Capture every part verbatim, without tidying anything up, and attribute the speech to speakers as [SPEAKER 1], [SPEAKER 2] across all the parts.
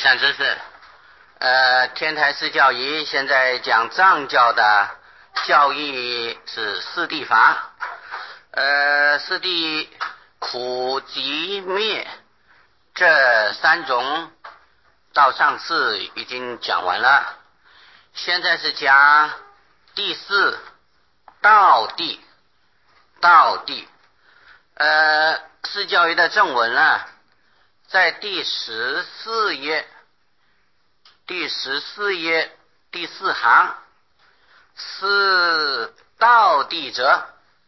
[SPEAKER 1] 善知识，呃，天台寺教仪现在讲藏教的教义是四谛法，呃，四谛苦集灭这三种，到上次已经讲完了，现在是讲第四道谛。道谛，呃，四教仪的正文啊，在第十四页，第十四页第四行，是道谛者。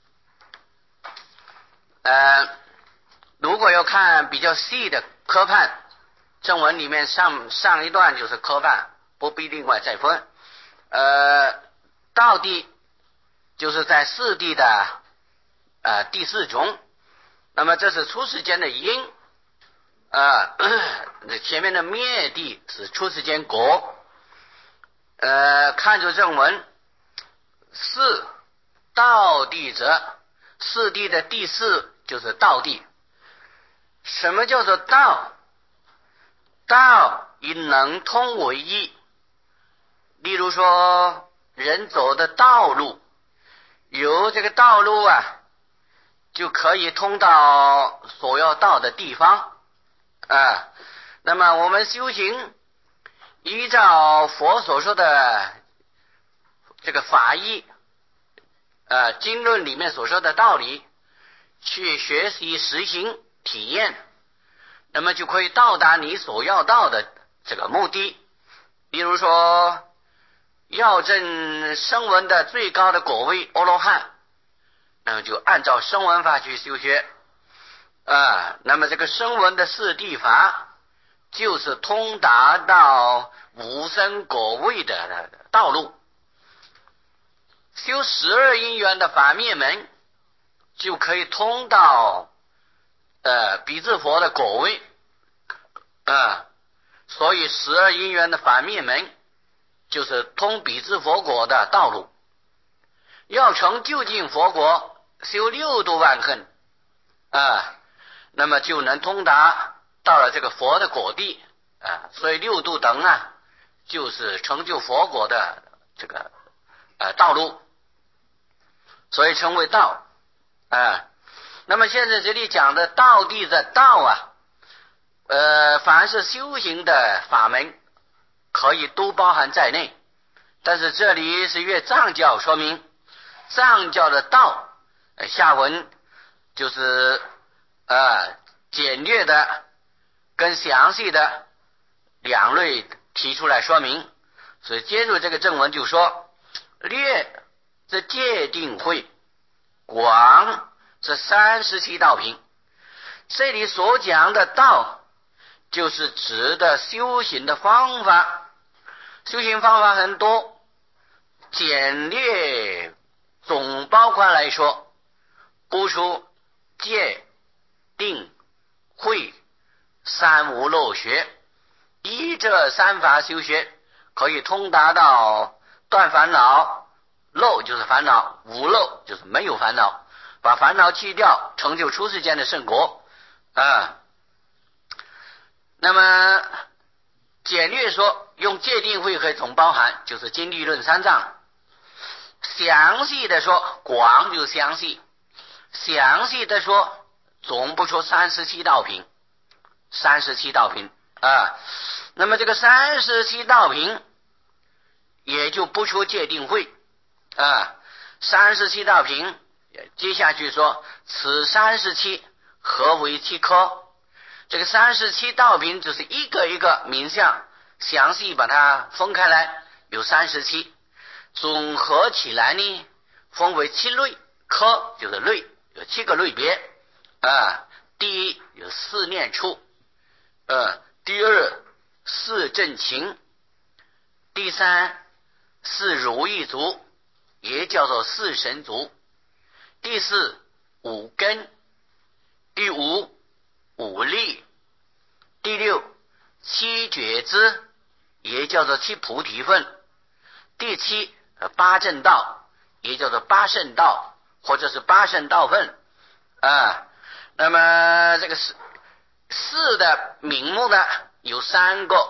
[SPEAKER 1] 呃，如果要看比较细的科判，正文里面上上一段就是科判，不必另外再分。呃，道谛就是在四谛的呃第四种，那么这是出世间的因，呃，前面的灭谛是出世间果。呃，看着正文，四道谛者，四谛的第四就是道谛。什么叫做道？道以能通为义。例如说，人走的道路，由这个道路啊，就可以通到所要到的地方啊、呃。那么我们修行，依照佛所说的这个法义，呃，经论里面所说的道理，去学习实行体验，那么就可以到达你所要到的这个目的。比如说，要证声闻的最高的果位阿罗汉，那么就按照声闻法去修学啊、呃。那么这个声闻的四谛法，就是通达到无生果位的道路。修十二因缘的法灭门，就可以通到呃比字佛的果位啊、呃。所以十二因缘的法灭门，就是通比字佛果的道路。要成究竟佛国，修六度万恨啊，那么就能通达到了这个佛的果地啊。所以六度等啊，就是成就佛果的这个呃道路，所以称为道啊。那么现在这里讲的道谛的道啊，呃，凡是修行的法门，可以都包含在内。但是这里是越藏教说明，藏教的道，呃、下文就是呃简略的跟详细的两类提出来说明。所以接着这个正文就说，略这界定慧，广这三十七道品。这里所讲的道，就是指的修行的方法。修行方法很多，简略总包括来说，不出戒定慧三无漏学，依这三法修学，可以通达到断烦恼，漏就是烦恼，无漏就是没有烦恼，把烦恼去掉，成就出世间的圣果啊。那么简略说，用戒定慧可以总包含，就是经律论三藏。详细的说，广就是详细，详细的说，总不出三十七道品，三十七道品啊。那么这个三十七道品，也就不出戒定慧啊。三十七道品，接下去说，此三十七何为七科？这个三十七道品就是一个一个名相，详细把它分开来，有三十七，总合起来呢，分为七类，科就是类，有七个类别啊。第一有四念处，呃，第二四正勤，第三四如意足，也叫做四神足，第四五根，第五五力，第六七觉支，也叫做七菩提分，第七八正道，也叫做八圣道，或者是八圣道分啊。那么这个四四的名目呢，有三个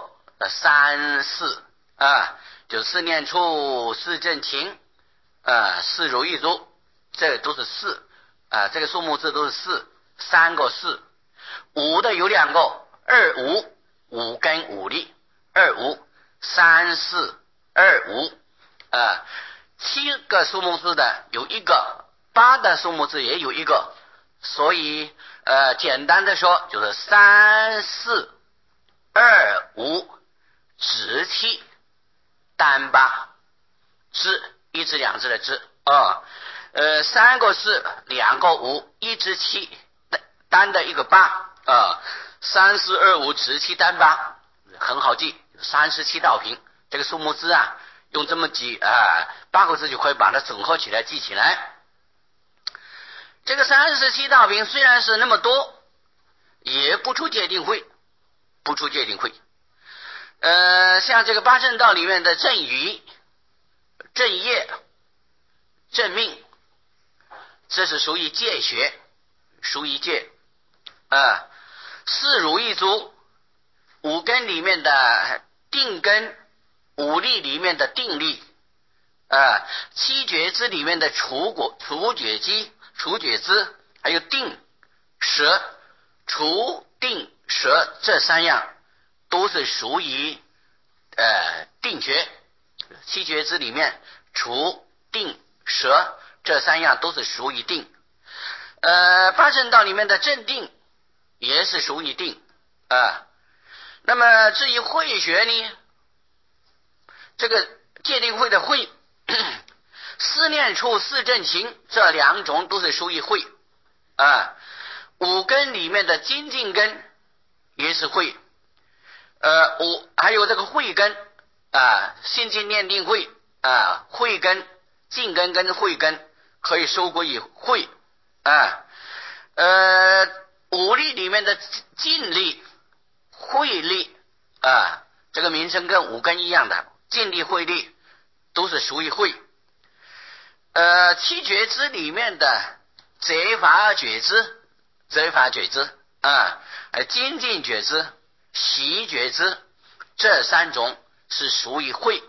[SPEAKER 1] 三四啊，就四念处、四正勤啊、四如意足，这都是四啊，这个数目字都是四，三个四。五的有两个，二五，五跟五力，二五三四二五啊。七个数目字的有一个，八的数目字也有一个，所以呃，简单的说就是三四二五直七单八，支一支两支的支啊，呃，三个四，两个五，一支七，单的一个八啊，三四二五直七单八，很好记，三十七道平这个数目字啊。用这么几啊八个字就可以把它整合起来记起来。这个三十七道平虽然是那么多，也不出界定会，不出界定会。呃，像这个八正道里面的正余、正业、正命，这是属于界学，属于界啊。四如意足，五根里面的定根。五力里面的定力啊，七觉支里面的除果除觉机、除觉支，还有定舌、除定舌这三样都是属于呃定觉。七觉支里面除定舌这三样都是属于定。呃，八正道里面的正定也是属于定啊。那么至于慧学呢？这个界定会的会，四念处、四正勤这两种都是属于会啊。五根里面的精进根也是会，呃，五还有这个慧根啊，心经念定慧啊，慧根、静根跟慧根可以收归于慧啊。呃，五力里面的静力、慧力啊，这个名称跟五根一样的。静力、慧力都是属于慧。呃，七觉支里面的择法觉支、择法觉支啊，精进觉支、习觉支这三种是属于慧。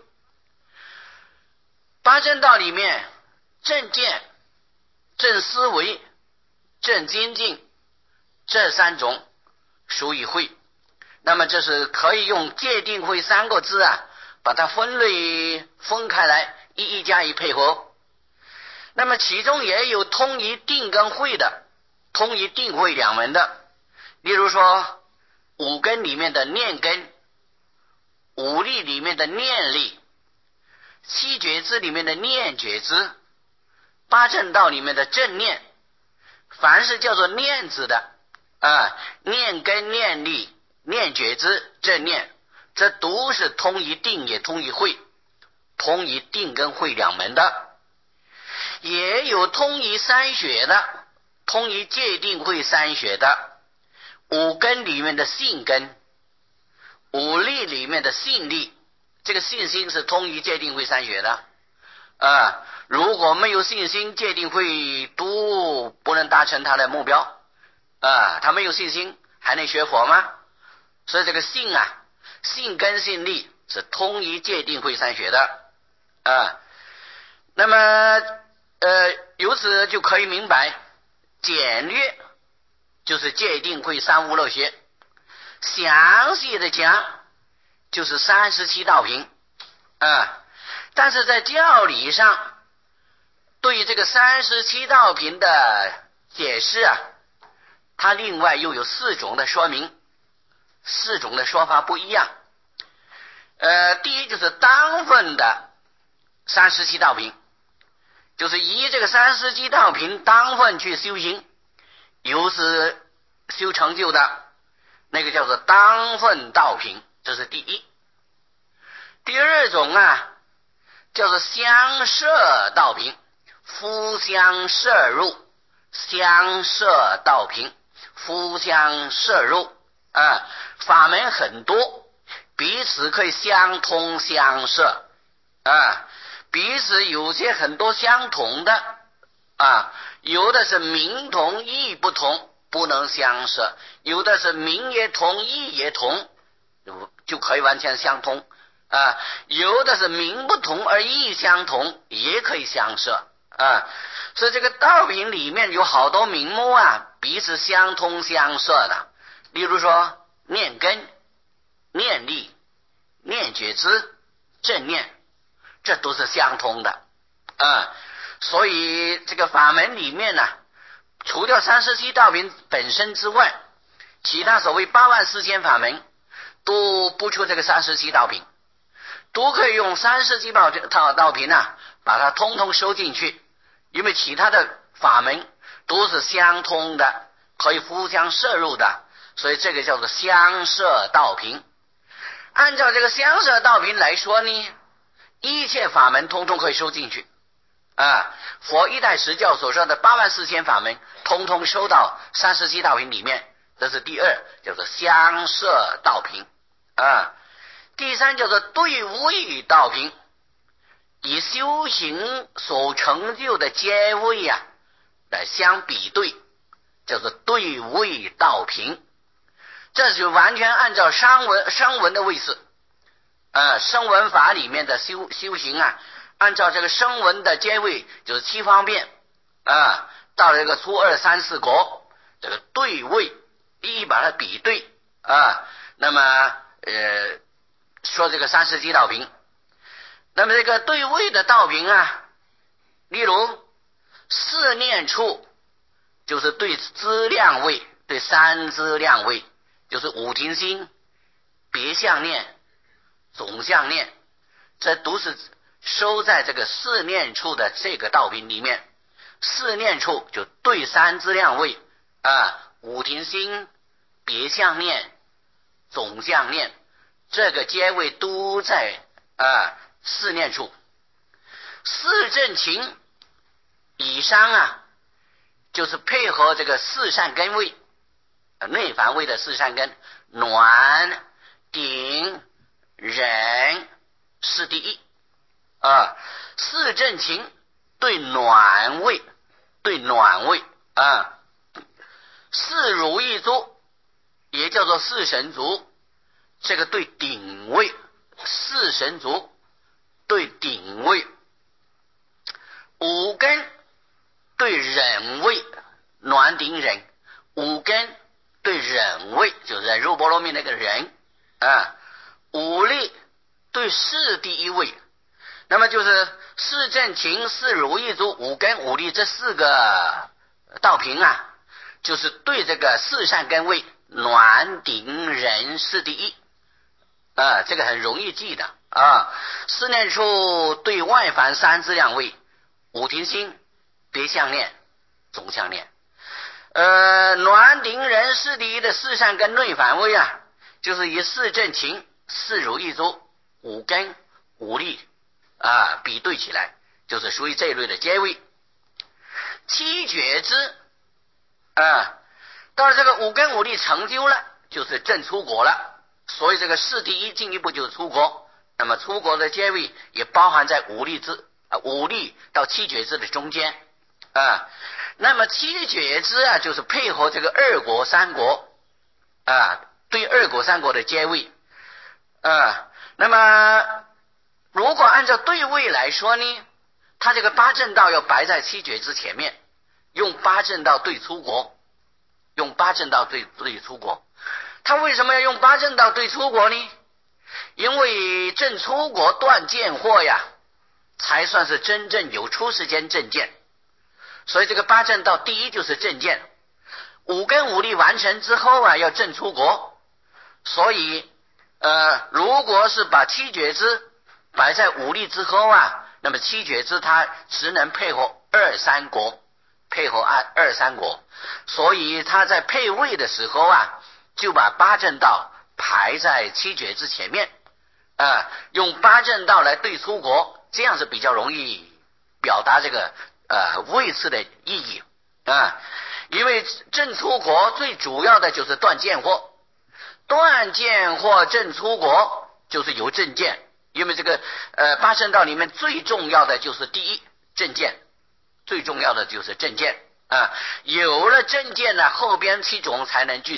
[SPEAKER 1] 八正道里面正见、正思维、正精进这三种属于慧。那么这是可以用界定慧三个字啊。把它分类分开来，一一加以配合。那么其中也有通于定跟慧的，通于定慧两门的。例如说五根里面的念根，五力里面的念力，七觉支里面的念觉支，八正道里面的正念。凡是叫做念字的啊，念根、念力、念觉支、正念，这都是通于定也通于慧，通于定跟慧两门的。也有通于三学的，通于界定慧三学的。五根里面的信根，五力里面的信力，这个信心是通于界定慧三学的啊。如果没有信心，界定慧都不能达成他的目标啊。他没有信心还能学佛吗？所以这个信啊，信根信力是通于界定慧三学的啊。那么呃，由此就可以明白，简略就是界定慧三无漏学，详细的讲就是三十七道品啊。但是在教理上，对于这个三十七道品的解释啊，它另外又有四种的说明，四种的说法不一样。呃，第一就是当分的三十七道品，就是以这个三十七道品当分去修行，由此修成就的，那个叫做当分道品，这是第一。第二种啊，叫做相摄道品，夫相摄入，相摄道品，夫相摄入啊，法门很多，彼此可以相通相摄啊，彼此有些很多相同的啊，有的是名同义不同，不能相摄；有的是名也同义也同， 就可以完全相通啊。有的是名不同而义相同，也可以相摄啊。所以这个道品里面有好多名目啊，彼此相通相摄的。例如说念根、念力、念觉知、正念，这都是相通的啊。所以这个法门里面呢、啊，除掉三十七道品本身之外，其他所谓八万四千法门都不出这个三十七道品，都可以用三十七道道品啊，把它通通收进去。因为其他的法门都是相通的，可以互相摄入的，所以这个叫做相摄道品。按照这个相摄道品来说呢，一切法门通通可以收进去啊。佛一代实教所说的八万四千法门通通收到三十七道品里面，这是第二，叫做相摄道品啊。第三叫做对位道品，以修行所成就的阶位啊来相比对，叫做对位道品。这就完全按照声闻声闻的位次呃声闻法里面的修修行啊，按照这个声闻的阶位，就是七方便啊，到了这个初二三四国，这个对位一一把它比对啊，那么呃说这个三十七道品。那么这个对位的道品啊，例如四念处就是对资量位，对三资量位，就是五停心、别相念、总相念，这都是收在这个四念处的这个道品里面。四念处就对三资量位啊，五停心、别相念、总相念，这个阶位都在啊四念处。四正勤以上啊，就是配合这个四善根位，内凡位的四善根，暖、顶、忍是第一啊。四正勤对暖位，对暖位啊。四如意足也叫做四神足，这个对顶位，四神足对顶位。五根对忍位，暖顶忍，五根对忍位，就是忍辱波罗蜜那个忍啊。五力对四第一位，那么就是四正勤、四如意足、五根、五力这四个道品啊，就是对这个四善根位，暖顶忍是第一啊，这个很容易记的啊。四念处对外凡三资量位，五停心、别相念、总相念。呃，暖顶忍是第一的四善根内凡位啊，就是以四正勤、四如意足、五根、五力啊比对起来，就是属于这一类的阶位。七觉知啊，到了这个五根五力成就了，就是正出国了。所以这个四第一进一步就是出国，那么出国的阶位也包含在五力之啊五力到七觉知的中间啊。那么七觉知啊，就是配合这个二国三国啊，对二国三国的阶位啊。那么如果按照对位来说呢，他这个八正道要摆在七觉知前面，用八正道对出国，用八正道对对出国。他为什么要用八正道对出国呢？因为正出国断见惑呀，才算是真正有出世间正见。所以这个八正道第一就是正见，五根五力完成之后啊，要正出国。所以呃，如果是把七觉知摆在五力之后啊，那么七觉知它只能配合二三国，配合二二三国，所以他在配位的时候啊，就把八正道排在七觉知前面啊，用八正道来对出国，这样是比较容易表达这个呃位次的意义啊。因为正出国最主要的就是断见惑，断见惑正出国就是有正见。因为这个呃八正道里面最重要的就是第一正见，最重要的就是正见啊。有了正见呢，后边七种才能具足。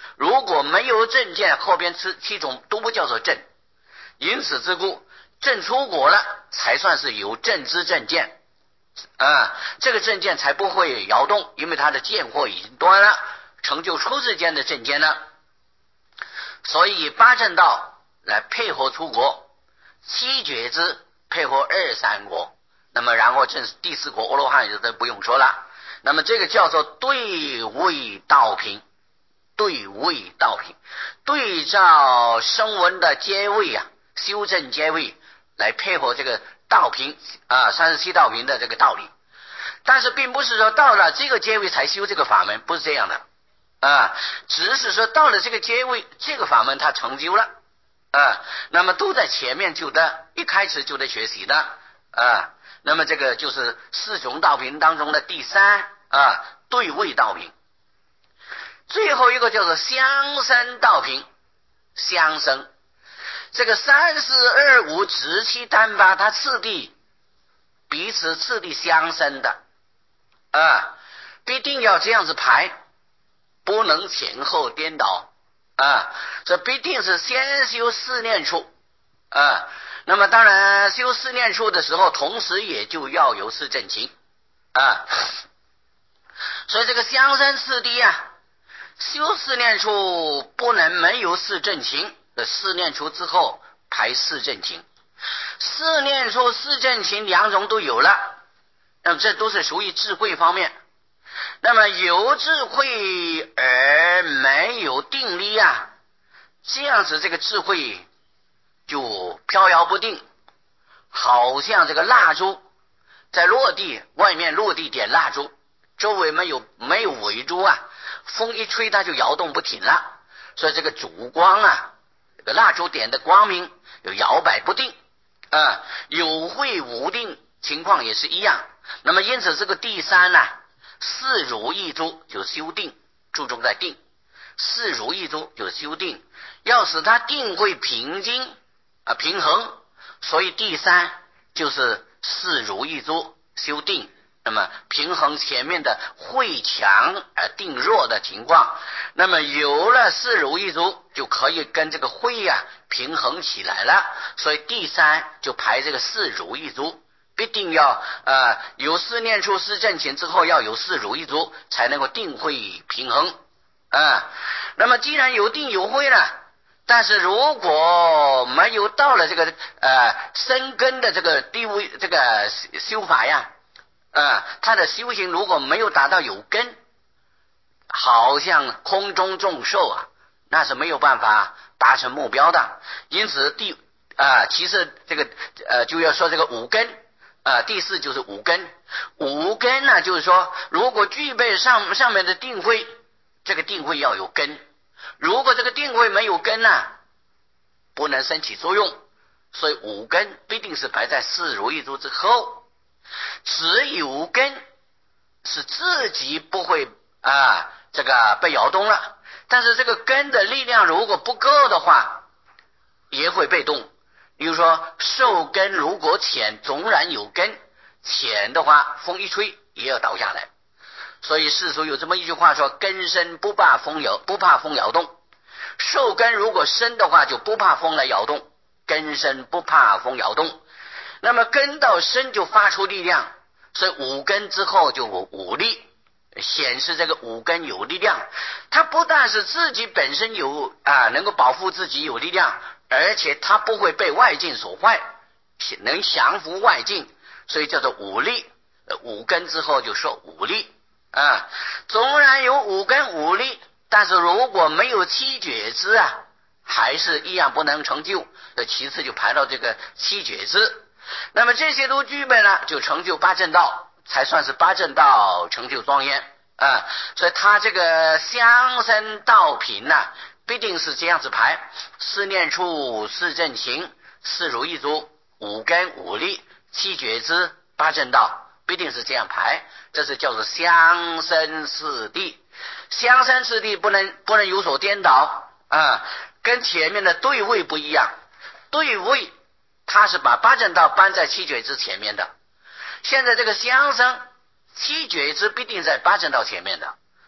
[SPEAKER 1] 如果没有正见，后边七七种都不叫做正。因此之故，正出果了才算是有正之正见啊，这个正见才不会摇动，因为他的见惑已经断了，成就出世间的正见了。所以以八正道来配合出国，七觉支配合二三国，那么然后正是第四国阿罗汉就都不用说了。那么这个叫做对位道品，对位道品，对照声闻的阶位啊，修正阶位来配合这个道品啊，三十七道品的这个道理。但是并不是说到了这个阶位才修这个法门，不是这样的啊，只是说到了这个阶位，这个法门它成就了啊，那么都在前面就的，一开始就得学习的啊。那么这个就是四种道品当中的第三啊，对位道品。最后一个叫做相生道品，相生这个三四二五直七单八，它次第彼此次第相生的啊，必定要这样子排，不能前后颠倒啊，这必定是先修四念处啊。那么当然修四念处的时候，同时也就要有四正勤啊。所以这个相生次第啊，修四念处不能没有四正勤，四念处之后排四正勤，四念处四正勤两种都有了，那么这都是属于智慧方面。那么有智慧而没有定力啊，这样子这个智慧就飘摇不定，好像这个蜡烛在落地，外面落地点蜡烛，周围没有没有围住啊，风一吹它就摇动不停了。所以这个烛光啊，这个蜡烛点的光明有摇摆不定啊，有慧无定情况也是一样。那么因此这个第三呢、啊，四如意珠就修定，注重在定，四如意珠就修定，要使它定会平静啊平衡，所以第三就是四如意珠修定，那么平衡前面的慧强而定弱的情况。那么有了四如意珠，就可以跟这个慧啊平衡起来了，所以第三就排这个四如意珠，必定要呃有四念处四正勤之后要有四如意珠，才能够定慧平衡啊。那么既然有定有慧了，但是如果没有到了这个呃深根的这个地位，这个修法呀，呃，他的修行如果没有达到有根，好像空中种寿啊，那是没有办法达成目标的。因此第啊、呃，其实这个呃就要说这个五根啊、呃，第四就是五根。五根呢，就是说如果具备上上面的定慧，这个定慧要有根。如果这个定慧没有根呢、啊，不能升起作用，所以五根必定是排在四如意珠之后。只有根是自己不会啊这个被摇动了，但是这个根的力量如果不够的话，也会被动。比如说受根如果浅，纵然有根，浅的话风一吹也要倒下来。所以世俗有这么一句话说，根深不怕风摇，不怕风摇动。受根如果深的话，就不怕风来摇动，根深不怕风摇动。那么根到深就发出力量，所以五根之后就五力，显示这个五根有力量。它不但是自己本身有啊能够保护自己有力量，而且它不会被外境所坏，能降服外境，所以叫做五力。五根之后就说五力啊，纵然有五根五力，但是如果没有七觉支啊，还是一样不能成就。其次就排到这个七觉支，那么这些都具备了，就成就八正道，才算是八正道成就庄严啊。所以他这个相生道品呢、啊，必定是这样子排：四念处、四正勤、四如意珠、五根五力、七觉支、八正道，必定是这样排。这是叫做相生四谛。相生四谛不能不能有所颠倒啊，跟前面的对位不一样。对位他是把八正道搬在七觉支前面的，现在这个相生七觉支必定在八正道前面的，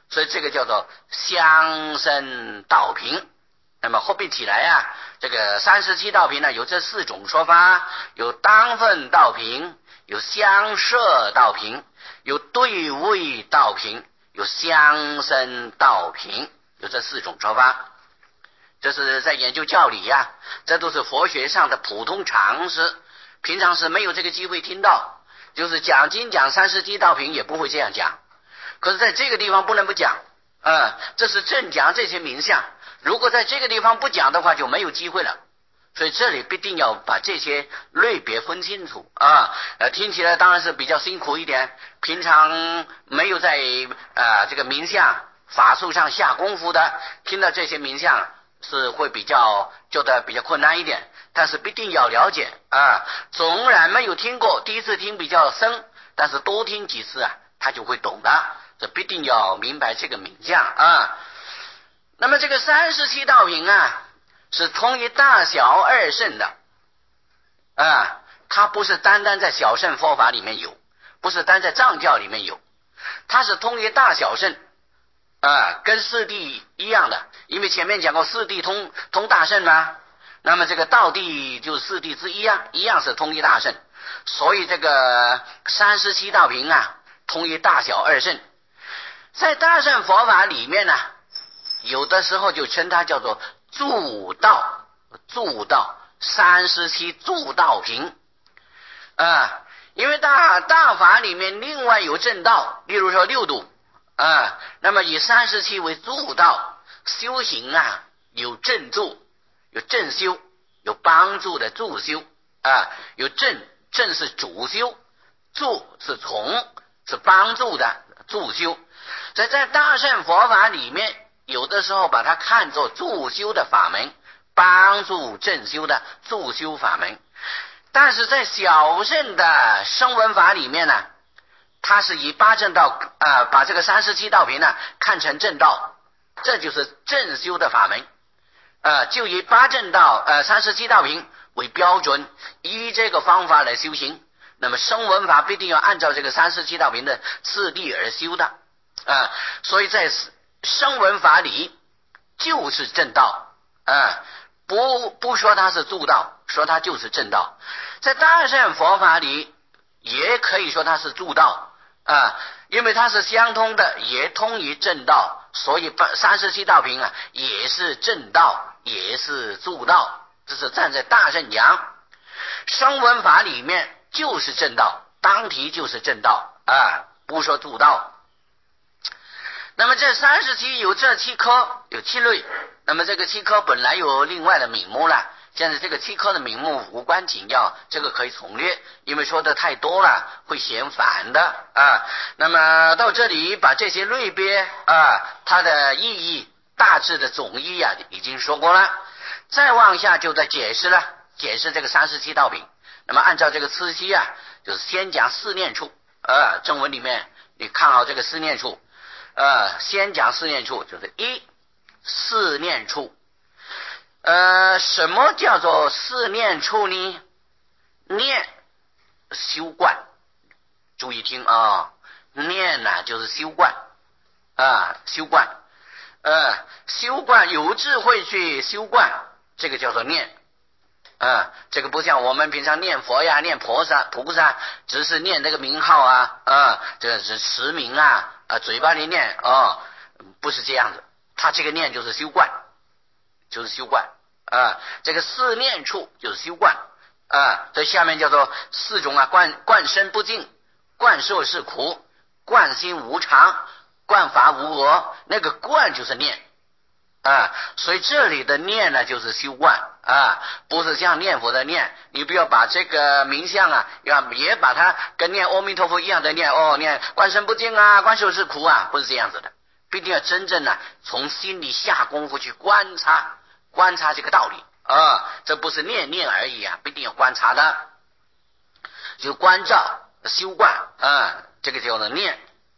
[SPEAKER 1] 所以这个叫做相生道平。那么合并起来啊，这个三十七道平呢，有这四种说法，有当分道平，有相摄道平，有对位道平，有相生道平，有这四种说法。这是在研究教理呀、啊，这都是佛学上的普通常识，平常是没有这个机会听到，就是讲经讲三十七道平也不会这样讲。可是在这个地方不能不讲，嗯，这是正讲这些名相。如果在这个地方不讲的话，就没有机会了。所以这里必定要把这些类别分清楚啊。呃，听起来当然是比较辛苦一点，平常没有在呃这个名相法术上下功夫的，听到这些名相是会比较觉得比较困难一点。但是必定要了解啊，纵然没有听过，第一次听比较深，但是多听几次啊，他就会懂的。这必定要明白这个名相啊。那么这个三十七道品啊，是通于大小二圣的啊，它不是单单在小乘佛法里面有，不是单在藏教里面有，它是通于大小圣啊，跟四谛一样的。因为前面讲过四谛通通大圣啊，那么这个道谛就是四谛之一啊，一样是通于大圣。所以这个三十七道品啊，通于大小二圣。在大乘佛法里面呢，有的时候就称它叫做助道，助道三十七助道品啊。因为大大法里面另外有正道，例如说六度啊，那么以三十七为助道，修行啊有正助，有正修，有帮助的助修啊，有正正是主修，助是从是帮助的助修。所以在大乘佛法里面，有的时候把它看作助修的法门，帮助正修的助修法门。但是在小乘的声闻法里面呢，它是以八正道啊、呃，把这个三十七道品呢看成正道，这就是正修的法门。呃，就以八正道呃三十七道品为标准，依这个方法来修行。那么声闻法必定要按照这个三十七道品的次第而修的啊、呃，所以在声闻法里就是正道啊、呃，不不说它是助道，说它就是正道。在大乘佛法里也可以说它是助道啊、呃，因为它是相通的，也通于正道，所以三十七道品啊也是正道，也是助道。这是站在大乘讲，声闻法里面就是正道，当体就是正道啊、呃，不说助道。那么这三十七有这七科，有七类。那么这个七科本来有另外的名目了，现在这个七科的名目无关紧要，这个可以从略，因为说的太多了会嫌烦的啊。那么到这里把这些类别啊，它的意义大致的总义啊已经说过了，再往下就在解释了，解释这个三十七道品。那么按照这个次序啊，就是先讲四念处啊，正文里面你看好这个四念处。呃，先讲四念处，就是一四念处。呃，什么叫做四念处呢？念修观，注意听啊，念呢、啊、就是修观啊，修观。呃，修观有智慧去修观，这个叫做念。啊，这个不像我们平常念佛呀、念菩萨、菩萨，只是念这个名号啊，啊，这个是持名啊，啊，嘴巴里念啊，不是这样子。他这个念就是修观，就是修观啊。这个四念处就是修观啊。这下面叫做四种啊：观观身不净，观受是苦，观心无常，观法无我。那个观就是念。啊，所以这里的念呢，就是修观啊，不是像念佛的念。你不要把这个名相啊，要也把它跟念阿弥陀佛一样的念哦，念观身不净啊，观受是苦啊，不是这样子的。必定要真正呢，从心里下功夫去观察，观察这个道理啊，这不是念念而已啊，必定要观察的，就观照修观啊，这个叫做念。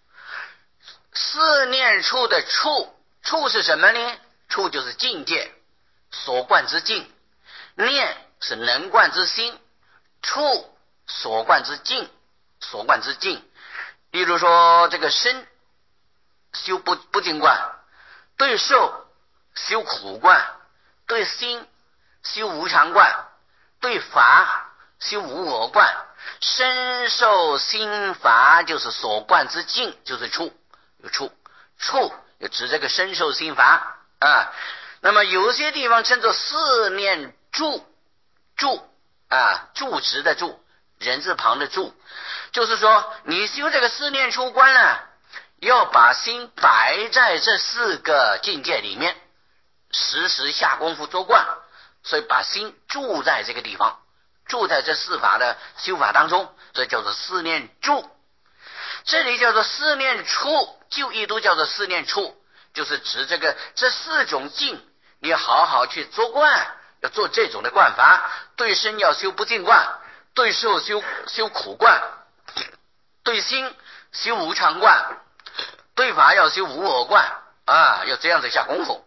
[SPEAKER 1] 四念处的处，处是什么呢？处就是境界，所观之境；念是能观之心，处所观之境，所观之境。例如说这个身， 修不不净观，对受修苦观，对心修无常观，对法修无我观。身受心法就是所观之境，就是处，有处，处就指这个身受心法啊。那么有些地方称作四念住，住啊，住持的住，人字旁的住，就是说你修这个四念处观啊，要把心摆在这四个境界里面，时时下功夫做观，所以把心住在这个地方，住在这四法的修法当中，所以叫做四念住。这里叫做四念处，就义都叫做四念处，就是指这个这四种境，你要好好去做观，要做这种的观法。对身要修不净观，对受修修苦观，对心修无常观，对法要修无我观啊，要这样子下功夫。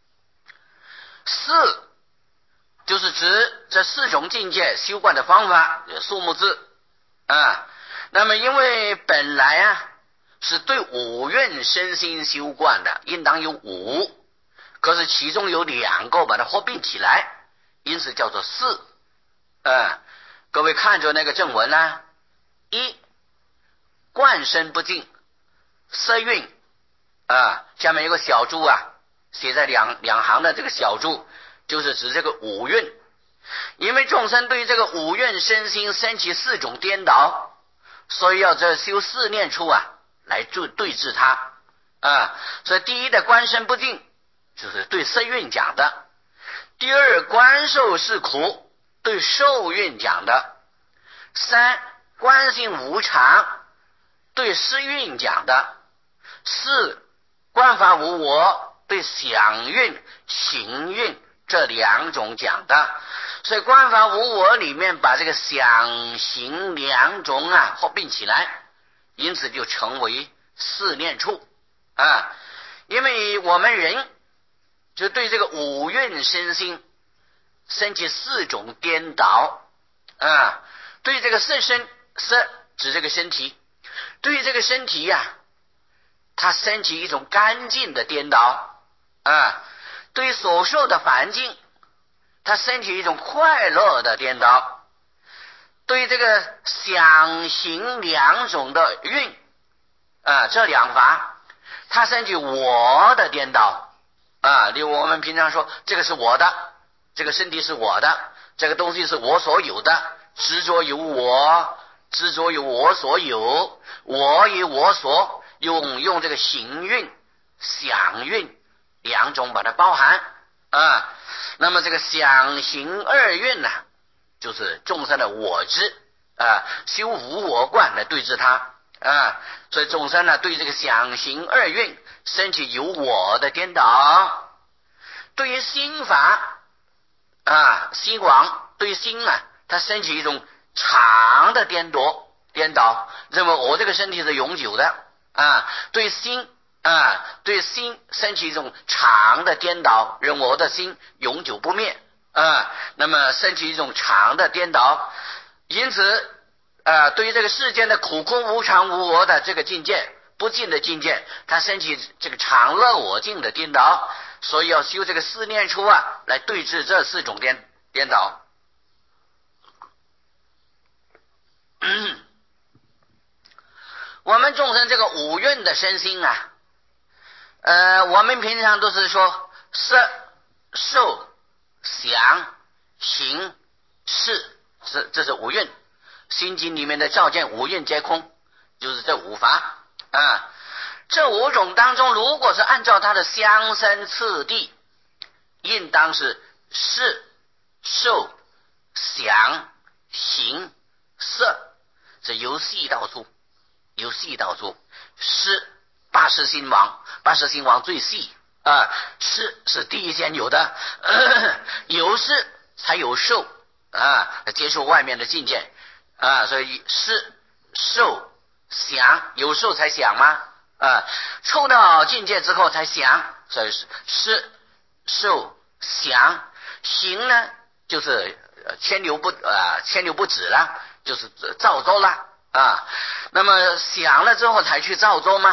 [SPEAKER 1] 四就是指这四种境界修观的方法，有数目字啊。那么因为本来啊是对五蕴身心修观的，应当有五，可是其中有两个把它合并起来，因此叫做四啊。各位看着那个正文啊，一观身不净色蕴啊，下面有个小注啊，写在两两行的这个小注，就是指这个五蕴。因为众生对这个五蕴身心升起四种颠倒，所以要这修四念处啊来对对治它啊。所以第一的观身不净就是对色蕴讲的，第二观受是苦对受蕴讲的，三观心无常对识蕴讲的，四观法无我对想蕴行蕴这两种讲的。所以观法无我里面把这个想行两种啊合并起来，因此就成为四念处啊。因为我们人就对这个五蕴身心升起四种颠倒啊，对这个色身，色指这个身体，对这个身体呀、啊，它升起一种干净的颠倒啊，对所受的环境它升起一种快乐的颠倒，对这个想行两种的蕴啊，这两法它升起我的颠倒啊。例如我们平常说这个是我的，这个身体是我的，这个东西是我所有的，执着有我，执着有我所有，我以我所用，用这个行蕴想蕴两种把它包含啊。那么这个想行二蕴呢、啊，就是众生的我执啊，修无我观来对治它啊。所以众生呢对这个想行二蕴升起有我的颠倒，对于心法啊，心王对心啊，它升起一种常的颠倒颠倒，认为我这个身体是永久的啊。对心啊，对心升起一种常的颠倒，认为我的心永久不灭啊。那么升起一种常的颠倒，因此啊，对于这个世间的苦空无常无我的这个境界，不净的境界，它升起这个常乐我净的颠倒，所以要修这个四念处啊，来对治这四种颠颠倒。嗯、我们众生这个五蕴的身心啊，呃，我们平常都是说色受想行识，这这是五蕴。心经里面的照见五蕴皆空，就是这五法啊。这五种当中，如果是按照它的相生次第，应当是识受想行识，这由细到粗，由细到粗。识八识心王，八识心王最细啊，识是第一先有的，呃、有识才有受啊，接受外面的境界啊，所以识受想，有受才想吗？啊，抽到境界之后才想，所以是识受想行呢，就是牵流不啊牵流不止了，就是造作了啊。那么想了之后才去造作吗？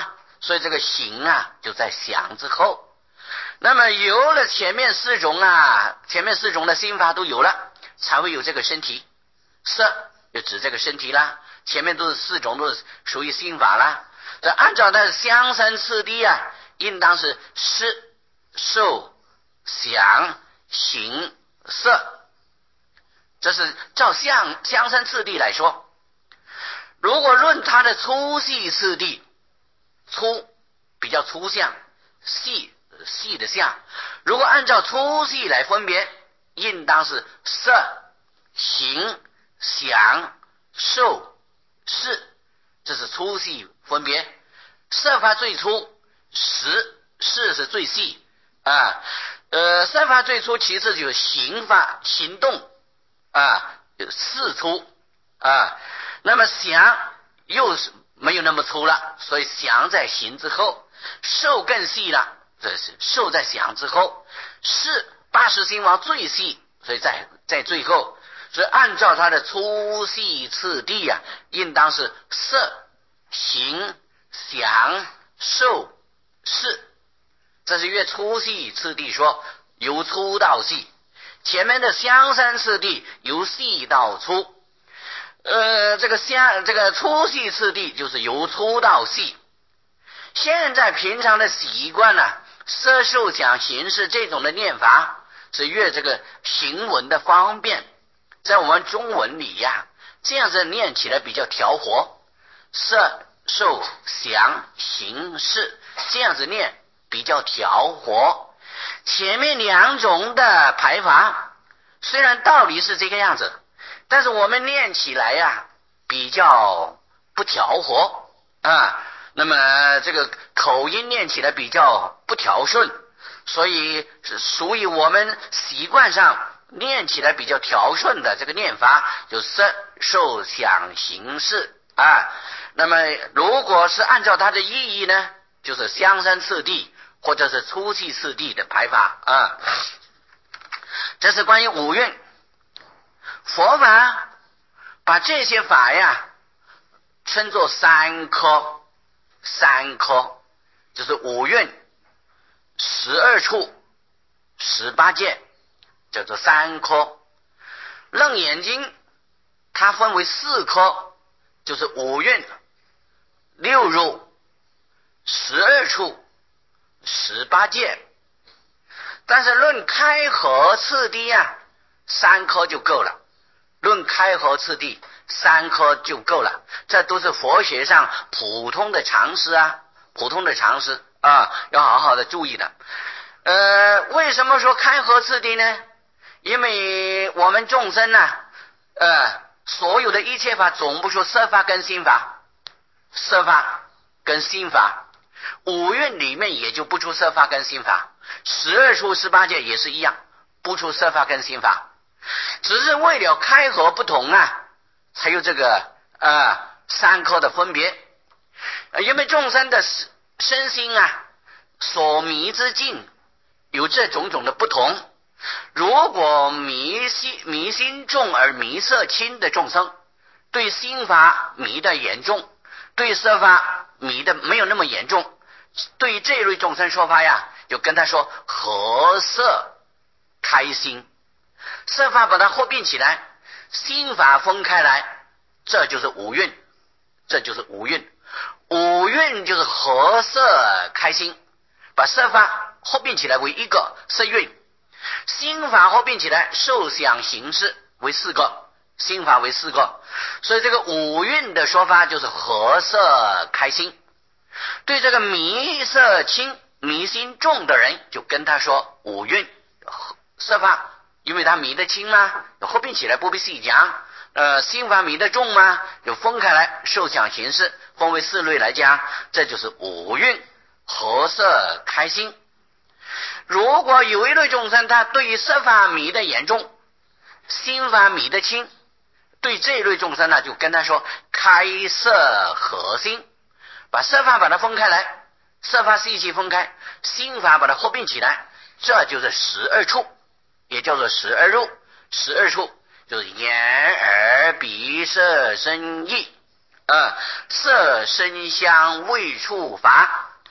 [SPEAKER 1] 所以这个行啊就在想之后。那么有了前面四种啊，前面四种的心法都有了，才会有这个身体。色就指这个身体啦，前面都是四种，都是属于心法啦。这按照它的相生次第啊，应当是识、受、想、行、色，这是照相相生次第来说。如果论它的粗细次第，粗比较粗相，细细的相，如果按照粗细来分别，应当是色、行、想、受、识，这是粗细分别。色法最粗，识识是最细啊。呃，色法最粗，其次就是行法行动啊，四粗啊。那么想又是没有那么粗了，所以想在行之后。受更细了，这是受在想之后。识八识心王最细，所以在在最后。所以按照它的粗细次第啊，应当是色、行、想、受、识，这是越粗细次第说，由粗到细。前面的相生次第由细到粗，呃，这个相这个粗细次第就是由粗到细。现在平常的习惯呢、啊，色受想行识这种的念法是越这个行文的方便，在我们中文里呀、啊，这样子念起来比较调和。色受想行识这样子念比较调和。前面两种的排法虽然道理是这个样子，但是我们念起来呀、啊、比较不调和啊。那么这个口音念起来比较不调顺，所以是属于我们习惯上念起来比较调顺的这个念法，就色受想行识啊。那么如果是按照它的意义呢，就是相生次第或者是粗细次第的排法啊。这是关于五蕴。佛法把这些法呀称作三科。三科就是五蕴、十二处、十八界，叫做三科。楞严经它分为四科，就是五蕴、六入、十二处、十八界。但是论开合次第啊，三科就够了。论开合次第，三科就够了，这都是佛学上普通的常识啊，普通的常识啊，要好好的注意的。呃，为什么说开合次第呢？因为我们众生呢、啊，呃，所有的一切法总不说色法跟心法，色法跟心法，五蕴里面也就不出色法跟心法，十二处十八界也是一样，不出色法跟心法。只是为了开合不同啊，才有这个呃三科的分别。因为众生的身心啊，所迷之境有这种种的不同。如果迷心迷心重而迷色轻的众生，对心法迷的严重，对色法迷的没有那么严重，对这类众生说法呀，就跟他说合色开心。色法把它合并起来，心法分开来，这就是五蕴，这就是五蕴。五蕴就是合色开心，把色法合并起来为一个色蕴，心法合并起来受想行识为四个，心法为四个。所以这个五蕴的说法就是合色开心。对这个迷色轻迷心重的人，就跟他说五蕴色法，因为他迷得轻嘛，合并起来不必细讲。呃，心法迷得重嘛，就分开来受想行识分为四类来讲，这就是五蕴合色开心。如果有一类众生他对于色法迷得严重，心法迷得轻，对这一类众生呢，就跟他说开色合心，把色法把它分开来，色法细细分开，心法把它合并起来，这就是十二处，也叫做十二入。十二处就是眼耳鼻舌身意，呃，色声香味触法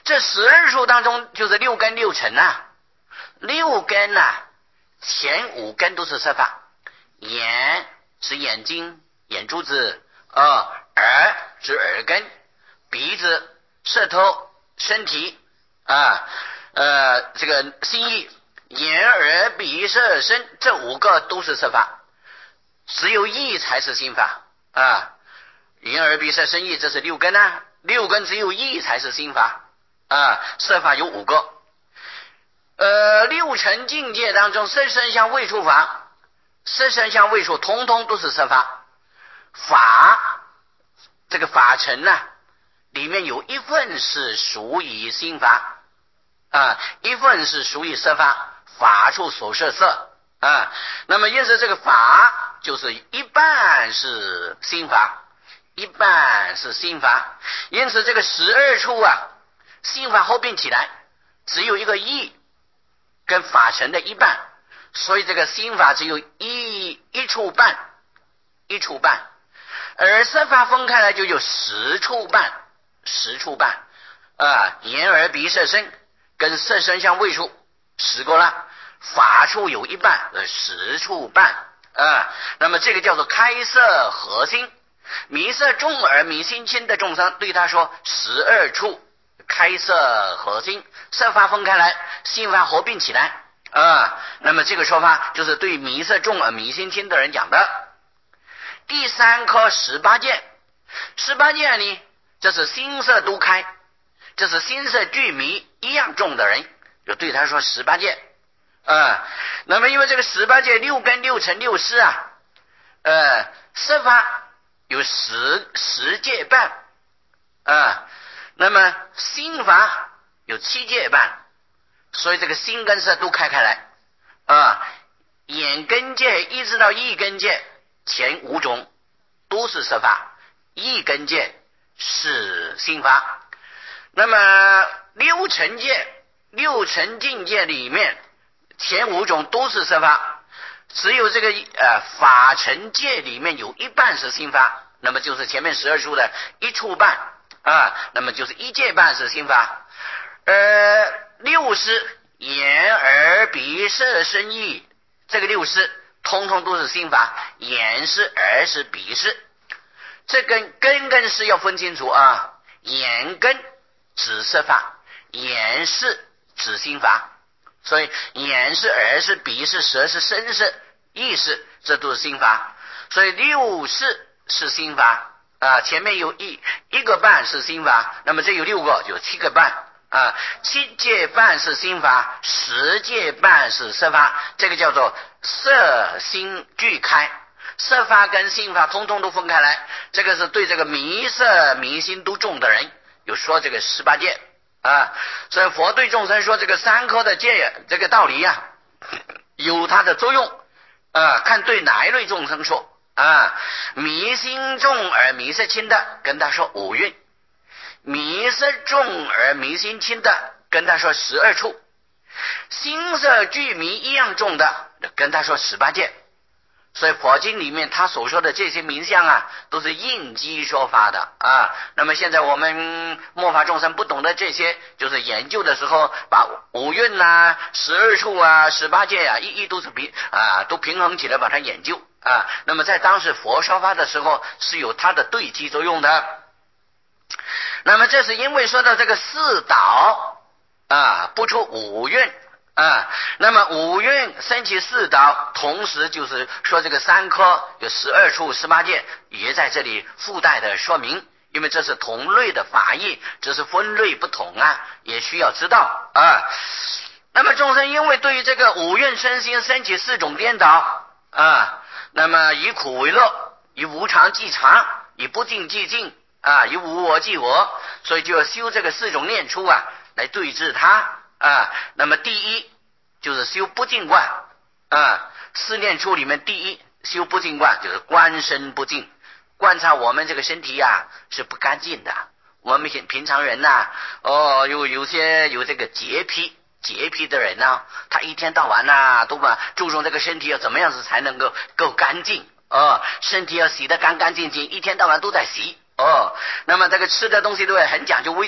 [SPEAKER 1] 这十二处当中就是六根六尘啊，六根啊，前五根都是色法，眼是眼睛眼珠子啊、呃，耳是耳根，鼻子舌头身体啊呃这个心意，眼耳鼻舌身这五个都是色法，只有意才是心法啊。眼耳鼻舌身意这是六根啊，六根只有意才是心法啊，色法有五个。呃，六尘境界当中，色声香味触法，色声香味触通通都是色法。法这个法尘呢、啊，里面有一份是属于心法啊，一份是属于色法，法处所摄色啊。那么因此这个法就是一半是心法，一半是心法。因此这个十二处啊，心法合并起来只有一个意跟法尘的一半，所以这个心法只有一一处半，一处半，而色法分开来就有十处半，十处半啊，眼耳鼻舌身跟色声香味触十个了，法处有一半，呃，十处半啊。那么这个叫做开色合心，迷色重而迷心轻的众生对他说十二处开色合心，色法分开来，心法合并起来啊。那么这个说法就是对迷色重而迷心轻的人讲的。第三颗十八界，十八界呢，这是心色都开，这是心色俱迷一样重的人，就对他说十八界啊。那么因为这个十八界六根六尘六识啊，呃，色法有十十界半啊。那么心法有七界半，所以这个心跟色都开开来啊。眼根界一直到意根界前五种都是色法，意根界是心法。那么六尘界六尘境界里面前五种都是色法，只有这个呃法尘界里面有一半是心法，那么就是前面十二处的一处半啊，那么就是一界半是心法。呃，六识眼耳鼻舌身意，这个六识通通都是心法，眼是耳是鼻是，这根根根是要分清楚啊。眼根指色法，眼是指心法，所以眼是耳是鼻是舌是身是意识，这都是心法。所以六识是心法啊，前面有一一个半是心法，那么这有六个，有七个半啊，七界半是心法，十界半是色法，这个叫做色心俱开，色法跟心法通通都分开来。这个是对这个迷色迷心都重的人有说这个十八界啊。所以佛对众生说这个三颗的界这个道理呀、啊，有它的作用啊，看对哪一类众生说啊。迷心重而迷色轻的跟他说五蕴，迷色重而迷心轻的跟他说十二处，心色俱迷一样重的跟他说十八界。所以佛经里面他所说的这些名相啊，都是应机说法的啊。那么现在我们末法众生不懂得这些，就是研究的时候把五蕴啊、十二处啊、十八界啊，一一都是平啊，都平衡起来把它研究啊。那么在当时佛说法的时候是有它的对机作用的。那么这是因为说到这个四导啊，不出五蕴啊，那么五蕴升起四导，同时就是说这个三颗有十二处十八界也在这里附带的说明，因为这是同类的法义，只是分类不同啊，也需要知道啊。那么众生因为对于这个五蕴身心升起四种颠倒啊，那么以苦为乐，以无常即常，以不净即净啊，以无我即我，所以就要修这个四种念处啊，来对治它啊。那么第一就是修不净观啊，四念处里面第一修不净观就是观身不净，观察我们这个身体呀、啊、是不干净的。我们平常人呐、啊，哦，有有些有这个洁癖洁癖的人呢、啊，他一天到晚呐、啊、都把注重这个身体要怎么样子才能够够干净哦，身体要洗得干干净净，一天到晚都在洗哦。那么这个吃的东西都很讲究卫生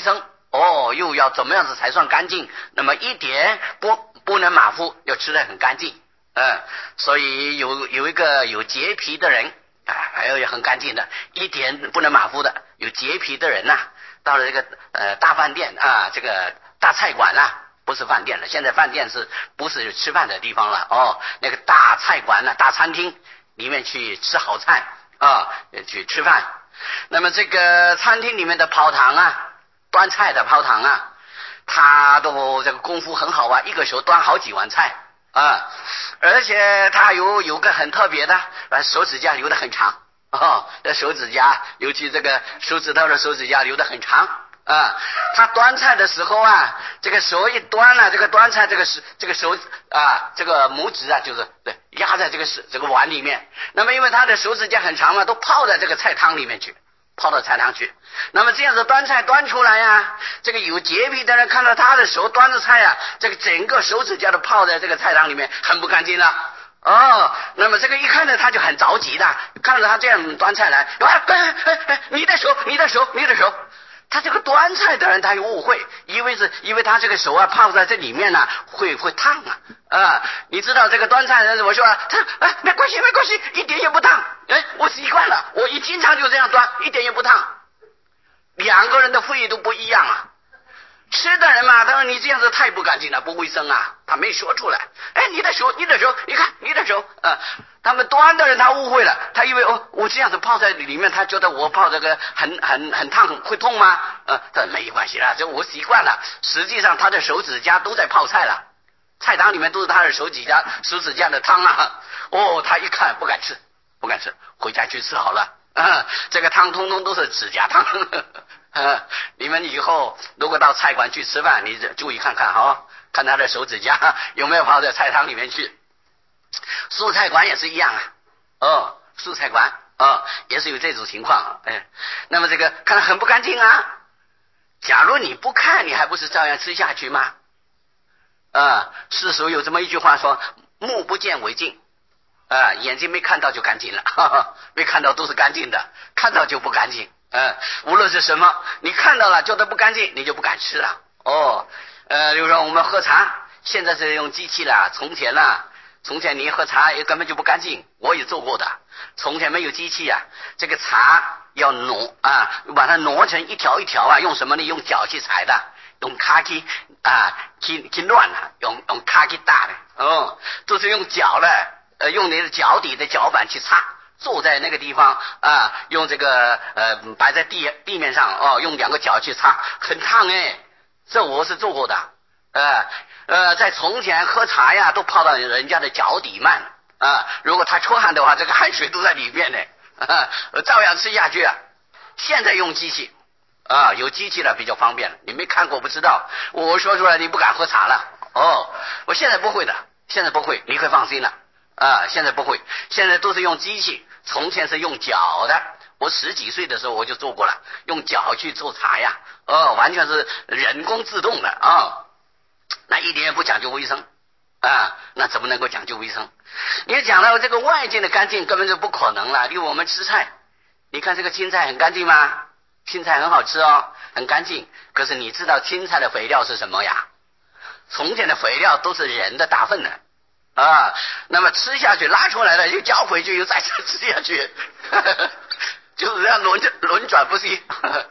[SPEAKER 1] 哦，又要怎么样子才算干净？那么一点不不能马虎，要吃得很干净。嗯，所以有有一个有洁癖的人啊，还有也很干净的，一点不能马虎的。有洁癖的人呐、啊，到了这个呃大饭店啊，这个大菜馆啦、啊，不是饭店了，现在饭店是不是吃饭的地方了？哦，那个大菜馆呐、啊，大餐厅里面去吃好菜啊，去吃饭。那么这个餐厅里面的跑堂啊，端菜的跑堂啊，他都这个功夫很好啊，一个手端好几碗菜啊，而且他有有个很特别的，手指甲留得很长哦，这手指甲，尤其这个手指头的手指甲留得很长啊。他端菜的时候啊，这个手一端了、啊，这个端菜这个是这个手啊，这个拇指啊，就是对压在这个是这个碗里面。那么因为他的手指甲很长嘛，都泡在这个菜汤里面去。泡到菜汤去，那么这样子端菜端出来呀、啊，这个有洁癖的人看到他的手端着菜啊，这个整个手指甲都泡在这个菜汤里面，很不干净了。哦，那么这个一看呢，他就很着急的，看着他这样端菜来，哎哎哎哎，你的手，你的手，你的手。他这个端菜的人，他有误会，以为是因为他这个手啊泡在这里面呢、啊，会会烫啊啊！你知道这个端菜的人怎么说啊？他哎没关系没关系，一点也不烫。哎，我习惯了，我一经常就这样端，一点也不烫。两个人的肺都不一样啊。吃的人嘛，他说你这样子太不干净了，不卫生啊，他没说出来。哎，你的手，你的手，你看你的手，啊、呃，他们端的人他误会了，他以为哦，我这样子泡在里面，他觉得我泡这个很很很烫，会痛吗？呃，他没关系啦，这我习惯了。实际上他的手指甲都在泡菜了，菜汤里面都是他的手指甲手指甲的汤啊。哦，他一看不敢吃，不敢吃，回家去吃好了。啊，这个汤通通都是指甲汤。呃，你们以后如果到菜馆去吃饭，你注意看看哈、哦，看他的手指甲有没有泡在菜汤里面去。素菜馆也是一样啊，哦，素菜馆哦也是有这种情况，哎，那么这个看得很不干净啊。假如你不看，你还不是照样吃下去吗？啊，世俗有这么一句话说，目不见为净。啊，眼睛没看到就干净了，哈哈，没看到都是干净的，看到就不干净。嗯，无论是什么，你看到了觉得不干净，你就不敢吃了。哦，呃，比如说我们喝茶，现在是用机器了，从前呢，从前你喝茶也根本就不干净，我也做过的。从前没有机器啊，这个茶要挪啊，把它挪成一条一条啊，用什么呢？用脚去踩的，用卡去啊，去去乱了，用用卡去打的，哦，都是用脚的。呃，用你的脚底的脚板去擦，坐在那个地方啊，用这个呃摆在地地面上哦，用两个脚去擦，很烫哎，这我是做过的。呃呃，在从前喝茶呀，都泡到人家的脚底慢啊，如果他出汗的话，这个汗水都在里面呢，啊，照样吃下去啊。现在用机器啊，有机器了比较方便了，你没看过不知道，我说出来你不敢喝茶了哦。我现在不会的，现在不会，你可以放心了。啊，现在不会，现在都是用机器，从前是用脚的。我十几岁的时候我就做过了，用脚去做茶呀，哦，完全是人工自动的啊，那一点也不讲究卫生啊，那怎么能够讲究卫生？你讲到这个外界的干净根本就不可能了。例如我们吃菜，你看这个青菜很干净吗？青菜很好吃哦，很干净。可是你知道青菜的肥料是什么呀？从前的肥料都是人的大粪呢。啊，那么吃下去拉出来了又交回去又再吃下去，呵呵，就是这样轮轮转不息，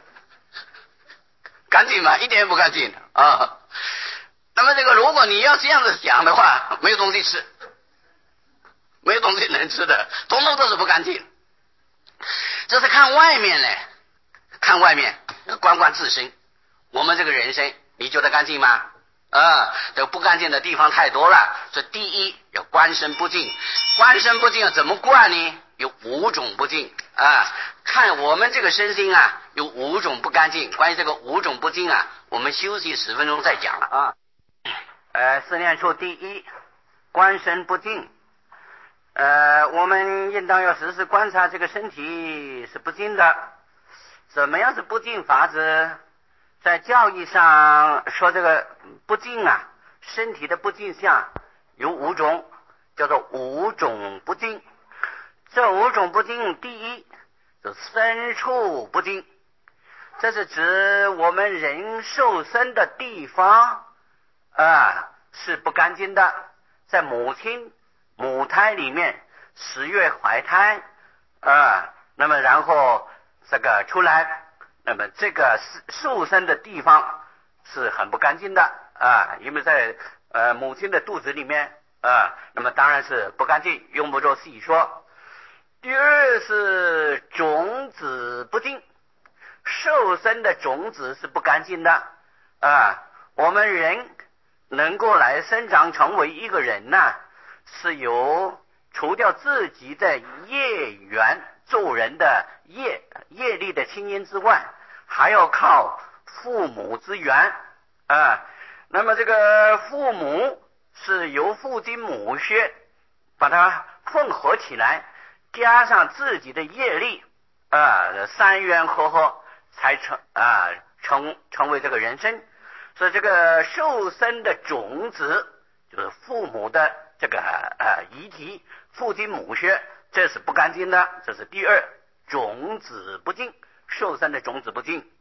[SPEAKER 1] 干净吗？一点也不干净啊。那么这个如果你要这样子想的话，没有东西吃，没有东西能吃的，统统都是不干净。这是看外面嘞，看外面，观观自身。我们这个人生，你觉得干净吗？啊，这不干净的地方太多了。所以第一要观身不净，观身不净要怎么观呢？有五种不净啊。看我们这个身心啊，有五种不干净。关于这个五种不净啊，我们休息十分钟再讲了啊。呃，四念处第一，观身不净。呃，我们应当要时时观察这个身体是不净的。怎么样是不净法子？在教义上说这个不净啊，身体的不净相有五种，叫做五种不净。这五种不净，第一就身处不净。 这是指我们人受生的地方啊是不干净的，在母亲母胎里面十月怀胎啊，那么然后这个出来，那么这个受生的地方是很不干净的啊，因为在呃母亲的肚子里面啊，那么当然是不干净，用不着细说。第二是种子不净，受生的种子是不干净的啊。我们人能够来生长成为一个人呢，是由除掉自己的业缘做人的业业力的亲因之外，还要靠父母之缘啊。那么这个父母是由父精母血把它混合起来，加上自己的业力啊，三元合合才成啊成成为这个人生。所以这个受生的种子就是父母的这个呃遗体，父精母血，这是不干净的，这是第二，种子不净，受生的种子不净。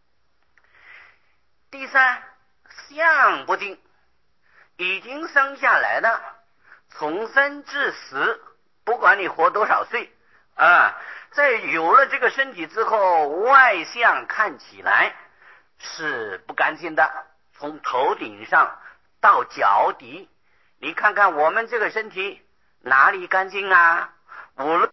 [SPEAKER 1] 第三，相不净，已经生下来的，从生至死，不管你活多少岁啊，在有了这个身体之后，外相看起来是不干净的，从头顶上到脚底，你看看我们这个身体哪里干净啊？无论